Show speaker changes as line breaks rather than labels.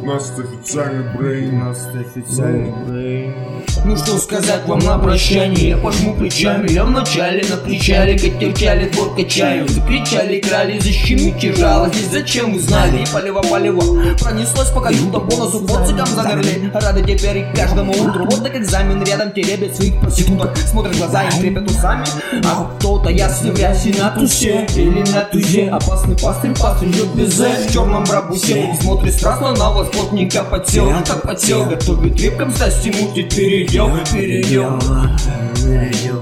нас официальный брейн.
Ну что сказать вам на прощание, я пожму плечами. Я вначале на причале катерчали, двор качаю. Закричали, крали, защемите жало. Здесь зачем вы знали? И полево пронеслось по каютам, бонусу подцикам замерли. Рады теперь и каждому утру. Вот так экзамен рядом теребят своих проституток. Смотрят глаза и трепят усами. А кто-то ясный в рясе на тусе или на тузе. Опасный пастырь идет без в черном брабусе. И смотрит страстно на вас, плотненько подсел. Так подсел, готовит репкам страсти, мутит передел.